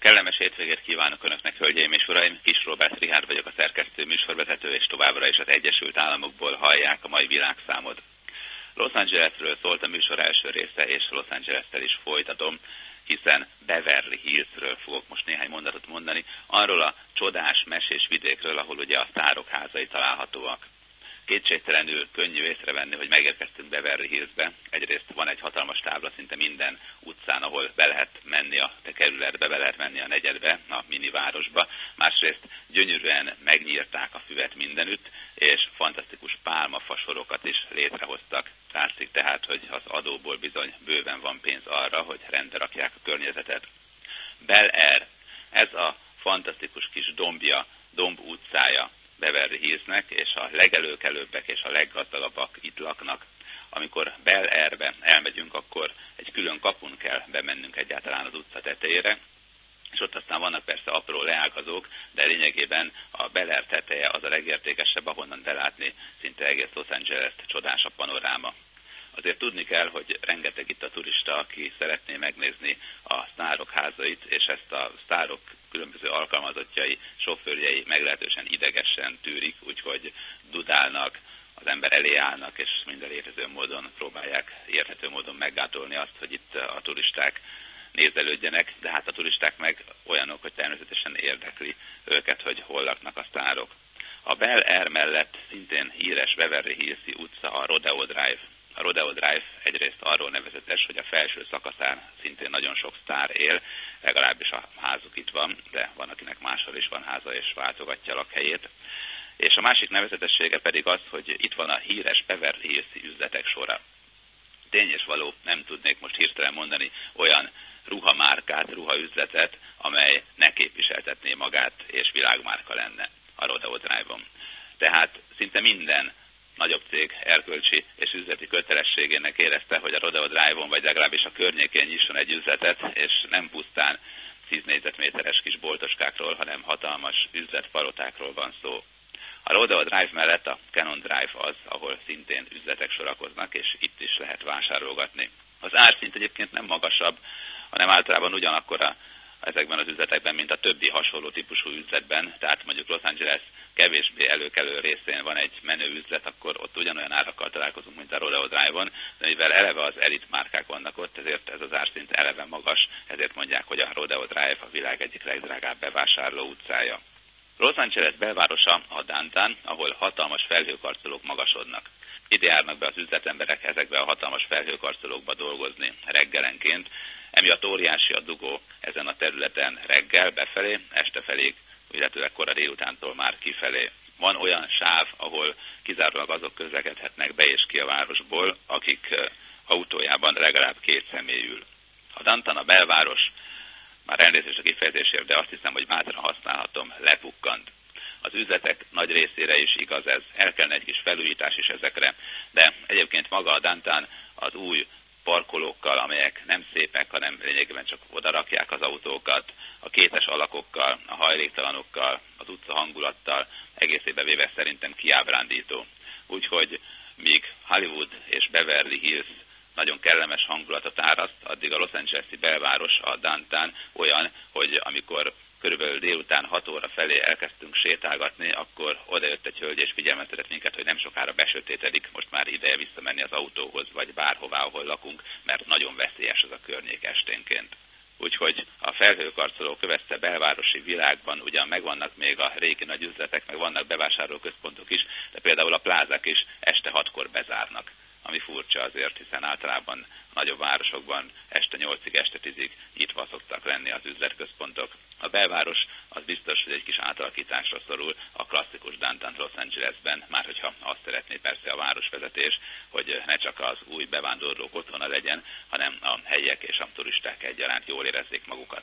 Kellemes hétvégét kívánok Önöknek, hölgyeim és uraim! Kis Róbert Richárd vagyok, a szerkesztő, műsorvezető, és továbbra is az Egyesült Államokból hallják a mai világszámot. Los Angelesről szólt a műsor első része, és Los Angeles-tel is folytatom, hiszen Beverly Hillsről fogok most néhány mondatot mondani, arról a csodás mesés vidékről, ahol ugye a sztárok házai találhatóak. Kétségtelenül könnyű észrevenni, hogy megérkeztünk Beverly Hillsbe. Egyrészt van egy hatalmas tábla szinte minden utcán, ahol be lehet menni a kerületbe, be lehet menni a negyedbe, a minivárosba. Másrészt gyönyörűen megnyírták a füvet mindenütt, és fantasztikus pálmafasorokat is létrehoztak. Látszik tehát, hogy az adóból bizony bőven van pénz arra, hogy rendre rakják a környezetet. Bel Air, ez a fantasztikus kis domb utcája Beverly Hillsnek, és a legelőkelőbbek és a leggazdagabbak itt laknak. Amikor Bel Airbe elmegyünk, akkor egy külön kapun kell bemennünk egyáltalán az utca tetejére, és ott aztán vannak persze apró leágazók, de lényegében a Bel Air teteje az a legértékesebb, ahonnan belátni szinte egész Los Angeles-t csodás a panoráma. Azért tudni kell, hogy rengeteg itt a turista, aki szeretné megnézni a sztárok házait, és ezt a sztárok különböző alkalmazottjai, sofőrjei meglehetősen idegesen tűrik, úgyhogy dudálnak, az ember elé állnak, és minden létező módon próbálják érthető módon meggátolni azt, hogy itt a turisták nézelődjenek, de hát a turisták meg olyanok, hogy természetesen érdekli őket, hogy hol laknak a sztárok. A Bel Air mellett szintén híres Beverly Hills-i utca a Rodeo Drive. A Rodeo Drive egyrészt arról nevezetes, hogy a felső szakaszán szintén nagyon sok sztár él, legalábbis a házuk itt van, de van, akinek máshol is van háza és váltogatja a lakhelyét. És a másik nevezetessége pedig az, hogy itt van a híres Beverly Hills-i üzletek sora. Tény és való, nem tudnék most hirtelen mondani olyan ruhamárkát, ruhaüzletet, amely ne képviseltetné magát és világmárka lenne a Rodeo Drive-on. Tehát szinte minden nagyobb cég erkölcsi és üzleti kötelességének érezte, hogy a Rodeo Drive-on vagy legalábbis a környékén nyisson egy üzletet, és nem pusztán 10 négyzetméteres kis boltoskákról, hanem hatalmas üzletpalotákról van szó. A Rodeo Drive mellett a Cannon Drive az, ahol szintén üzletek sorakoznak, és itt is lehet vásárolgatni. Az árszint egyébként nem magasabb, hanem általában ugyanakkora ezekben az üzletekben, mint a többi hasonló típusú üzletben, tehát mondjuk Los Angeles kevésbé előkelő részén van egy menő üzlet, akkor ott ugyanolyan árakkal találkozunk, mint a Rodeo Drive-on, de mivel eleve az elit márkák vannak ott, ezért ez az árszint eleve magas, ezért mondják, hogy a Rodeo Drive a világ egyik legdrágább bevásárló utcája. Los Angeles belvárosa a Downtown, ahol hatalmas felhőkarcolók magasodnak. Ide járnak be az üzletemberek ezekbe a hatalmas felhőkarcolókba dolgozni reggelenként, emiatt óriási a dugó ezen a területen reggel befelé, este felé, illetőleg kora délutántól már kifelé. Van olyan sáv, ahol kizárólag azok közlekedhetnek be és ki a városból, akik autójában legalább 2 személy ül. A Downtown, a belváros, már elnézést a kifejezésért, de azt hiszem, hogy bátran használhatom, lepukkant. Az üzletek nagy részére is igaz ez, el kellene egy kis felújítás is ezekre, de egyébként maga a Downtown az új parkolókkal, amelyek nem szépek, hanem lényegében csak oda rakják az autókat, a kétes alakokkal, a hajléktalanokkal, az utca hangulattal, egészében véve szerintem kiábrándító. Úgyhogy míg Hollywood és Beverly Hills nagyon kellemes hangulatot áraszt, addig a Los Angeles-i belváros, a Downtown olyan, hogy amikor körülbelül délután 6 óra felé elkezdtünk sétálgatni, akkor odajött egy hölgy és figyelmeztetett minket, hogy nem sokára besötétedik, most már ideje visszamenni az autóhoz, vagy bárhová, ahol lakunk, mert nagyon veszélyes az a környék esténként. Úgyhogy a felhőkarcoló kövezte belvárosi világban ugyan megvannak még a régi nagy üzletek, meg vannak bevásárlóközpontok is, de például a plázák is este 6-kor bezárnak, ami furcsa azért, hiszen általában a nagyobb városokban este 8-ig, este 10-ig nyitva szoktak lenni az üzletközpontok. A belváros az biztos, hogy egy kis átalakításra szorul a klasszikus Downtown Los Angelesben, már hogyha azt szeretné persze a városvezetés, hogy ne csak az új bevándorlók otthona legyen, hanem a helyiek és a turisták egyaránt jól érezzék magukat.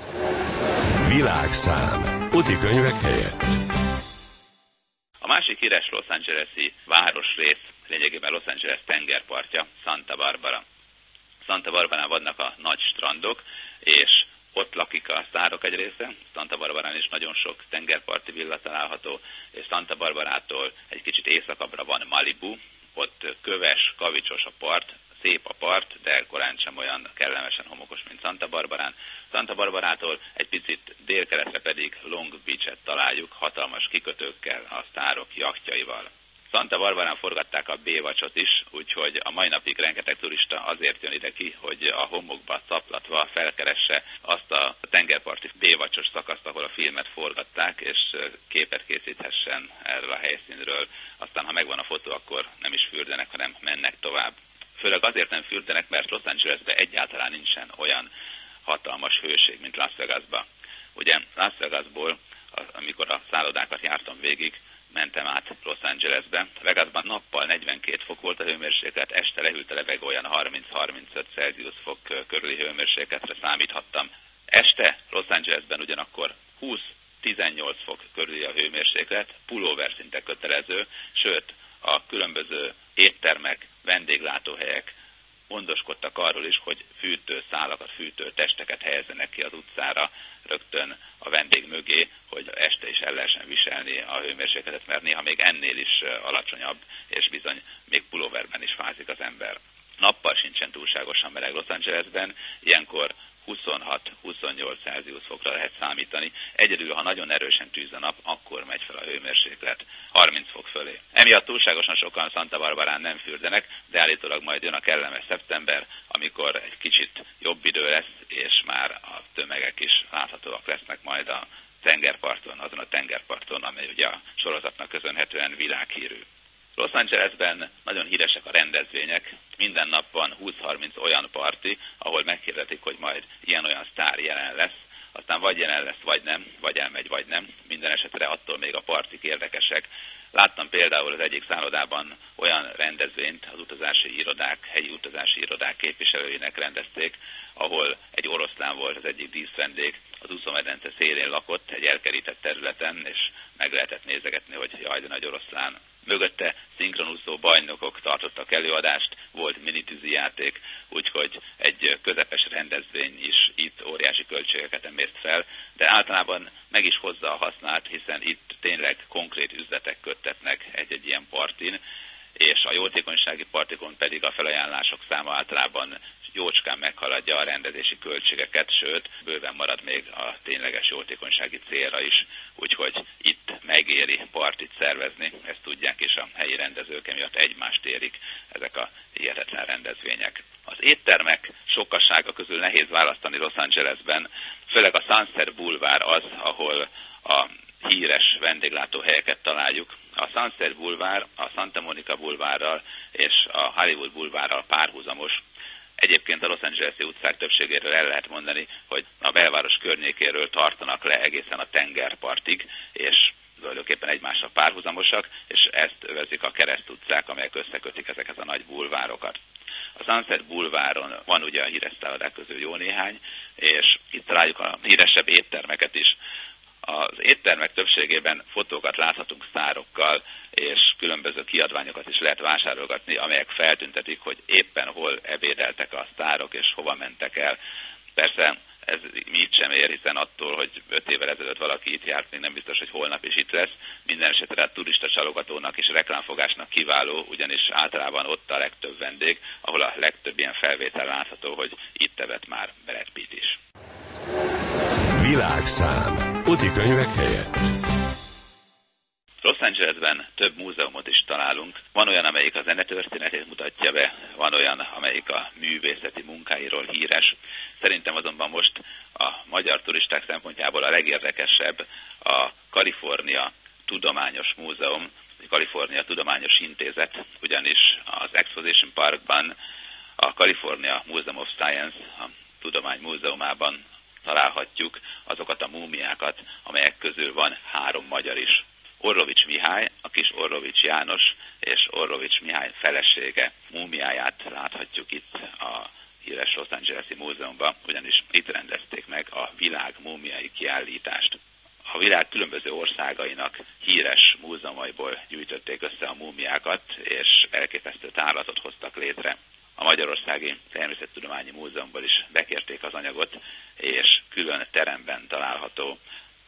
Világszám. Utikönyvek helyett. A másik híres Los Angeles-i városrész, lényegében Los Angeles tengerpartja, Santa Barbara. Santa Barbarán vannak a nagy strandok, és ott lakik a sztárok egy része. Santa Barbarán is nagyon sok tengerparti villa található, és Santa Barbarától egy kicsit északabbra van Malibu, ott köves, kavicsos a part, szép a part, de korán sem olyan kellemesen homokos, mint Santa Barbarán. Santa Barbarától egy picit délkeletre pedig Long Beach-et találjuk, hatalmas kikötőkkel, a sztárok jachtjaival. Santa Barbarán forgatták a Baywatch-ot is, úgyhogy a mai napig rengeteg turista azért jön ide ki, hogy a homokba szaplatva felkeresse azt a tengerparti Baywatch-os szakaszt, ahol a filmet forgatták, és képet készíthessen erről a helyszínről. Aztán, ha megvan a fotó, akkor nem is fürdenek, hanem mennek tovább. Főleg azért nem fürdenek, mert Los Angelesben egyáltalán nincsen olyan hatalmas hőség, mint Las Vegasban. Ugye Las Vegasból, amikor a szállodákat jártam végig, mentem át Los Angelesbe. Vegasban nappal 42 fok volt a hőmérséklet, este lehűlt a levegő, olyan 30-35 Celsius fok körüli hőmérsékletre számíthattam. Este Los Angelesben ugyanakkor 20-18 fok körüli a hőmérséklet, pulóver szinte kötelező, sőt a különböző éttermek, vendéglátóhelyek gondoskodtak arról is, hogy fűtőszálakat, fűtőtesteket helyezzenek ki az utcára rögtön a vendég mögé, hogy este is el lehessen viselni a hőmérsékletet, mert néha még ennél is alacsonyabb, és bizony még pulóverben is fázik az ember. Nappal sincsen túlságosan meleg Los Angelesben, ilyenkor 26-28 Celsius fokra lehet számítani. Egyedül, ha nagyon erősen tűz a nap, akkor megy fel a hőmérséklet 30 fok fölé. Emiatt túlságosan sokan Santa Barbarán nem fürdenek, de állítólag majd jön a kellemes szeptember, amikor egy kicsit jobb idő lesz, és már a tömegek is láthatóak lesznek majd a tengerparton, azon a tengerparton, amely ugye a sorozatnak köszönhetően világhírű. Los Angelesben nagyon híresek a rendezvények, minden nap van 20-30 olyan parti, ahol meghirdetik, hogy majd ilyen-olyan sztár jelen lesz, aztán vagy jelen lesz, vagy nem, vagy elmegy, vagy nem. Minden esetre attól még a partik érdekesek. Láttam például az egyik szállodában olyan rendezvényt, az utazási irodák, helyi utazási irodák képviselőinek rendezték, ahol egy oroszlán volt az egyik díszvendég, az úszómedence szélén lakott, egy elkerített területen, és meg lehetett nézegetni, hogy jaj, de nagy oroszlán. Mögötte szinkronúszó bajnokok tartottak előadást, volt minitűzi játék, úgyhogy egy közepes rendezvény is itt óriási költségeket emészt fel, de általában meg is hozza a hasznát, hiszen itt tényleg konkrét üzletek köttetnek egy-egy ilyen partin, és a jótékonysági partikon pedig a felajánlások száma általában jócskán meghaladja a rendezési költségeket, sőt, bőven marad még a tényleges jótékonysági célra is, úgyhogy itt megéri partit szervezni, ezt tudják, és a helyi rendezők emiatt egymást érik ezek a hihetetlen rendezvények. Az éttermek sokkassága közül nehéz választani Los Angelesben, főleg a Sunset Boulevard az, ahol a híres vendéglátóhelyeket találjuk. A Sunset Boulevard a Santa Monica Boulevardral és a Hollywood Boulevardral párhuzamos. Egyébként a Los Angeles-i utcák többségéről el lehet mondani, hogy a belváros környékéről tartanak le egészen a tengerpartig, és tulajdonképpen egymással párhuzamosak, és ezt övezik a keresztutcák, amelyek összekötik ezeket a nagy bulvárokat. A Sunset Boulevardon van ugye a híres szállodák közül jó néhány, és itt találjuk a híresebb éttermeket is. Az éttermek többségében fotókat láthatunk sztárokkal, és különböző kiadványokat is lehet vásárolgatni, amelyek feltüntetik, hogy éppen hol ebédeltek a sztárok, és hova mentek el. Persze ez így sem ér, hiszen attól, hogy 5 évvel ezelőtt valaki itt járt, még nem biztos, hogy holnap is itt lesz. Minden esetre a turista csalogatónak és reklámfogásnak kiváló, ugyanis általában ott a legtöbb vendég, ahol a legtöbb ilyen felvétel látható, hogy itt evett már Brad Pitt is. Világszám. Útikönyvek helyett. Los Angelesben több múzeumot is találunk. Van olyan, amelyik a zenetörténetét mutatja be, van olyan, amelyik a művészeti munkáiról híres. Szerintem azonban most a magyar turisták szempontjából a legérdekesebb a Kalifornia Tudományos Múzeum, a Kalifornia Tudományos Intézet, ugyanis az Exposition Parkban a California Museum of Science, a Tudomány Múzeumában találhatjuk azokat a múmiákat, amelyek közül van 3 magyar is. Orrovics Mihály, a kis Orrovics János és Orrovics Mihály felesége múmiáját láthatjuk itt a híres Los Angeles-i múzeumban, ugyanis itt rendezték meg a világ múmiái kiállítást. A világ különböző országainak híres múzeumaiból gyűjtötték össze a múmiákat, és elképesztő tárlatot hoztak létre. A Magyarországi Természettudományi Múzeumból is bekérték az anyagot, és külön teremben található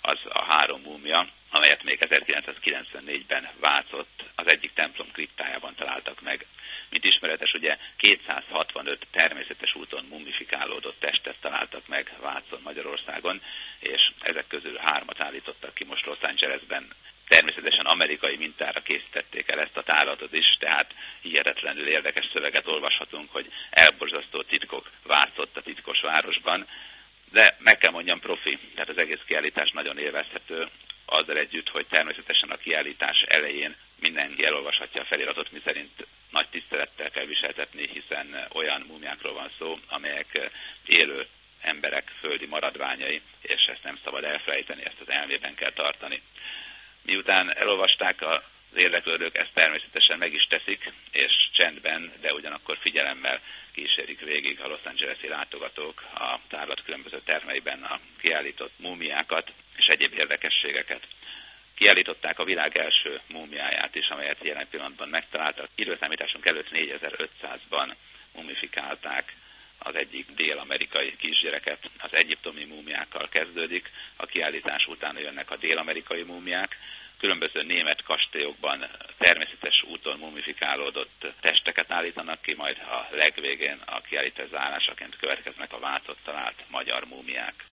az a 3 múmia, amelyet még 1994-ben Vácott az egyik templom kriptájában találtak meg. Mint ismeretes, ugye 265 természetes úton mumifikálódott testet találtak meg Vácon, Magyarországon, és ezek közül 3-at állítottak ki most Los Angelesben. Természetesen amerikai mintára készítették el ezt a tálatot is, tehát hihetetlenül érdekes szöveget olvashatunk, hogy elborzasztó titkok Vácott a titkos városban, de meg kell mondjam profi, tehát az egész kiállítás nagyon élvezhető, azzal együtt, hogy természetesen a kiállítás elején mindenki elolvashatja a feliratot, miszerint nagy tisztelettel kell viseltetni, hiszen olyan múmiákról van szó, amelyek élő emberek földi maradványai, és ezt nem szabad elfelejteni, ezt az elmében kell tartani. Miután elolvasták az érdeklődők, ezt természetesen meg is teszik, és csendben, de ugyanakkor figyelemmel kísérik végig a Los Angeles-i látogatók a tárlat különböző termeiben a kiállított múmiákat és egyéb érdekességeket. Kiállították a világ első múmiáját is, amelyet jelen pillanatban megtaláltak. Időszámításunk előtt 4500-ban mumifikálták az egyik dél-amerikai kisgyereket. Az egyiptomi múmiákkal kezdődik, a kiállítás után jönnek a dél-amerikai múmiák. Különböző német kastélyokban természetes úton mumifikálódott testeket állítanak ki, majd a legvégén a kiállítás zárásaként következnek a Vácott talált magyar múmiák.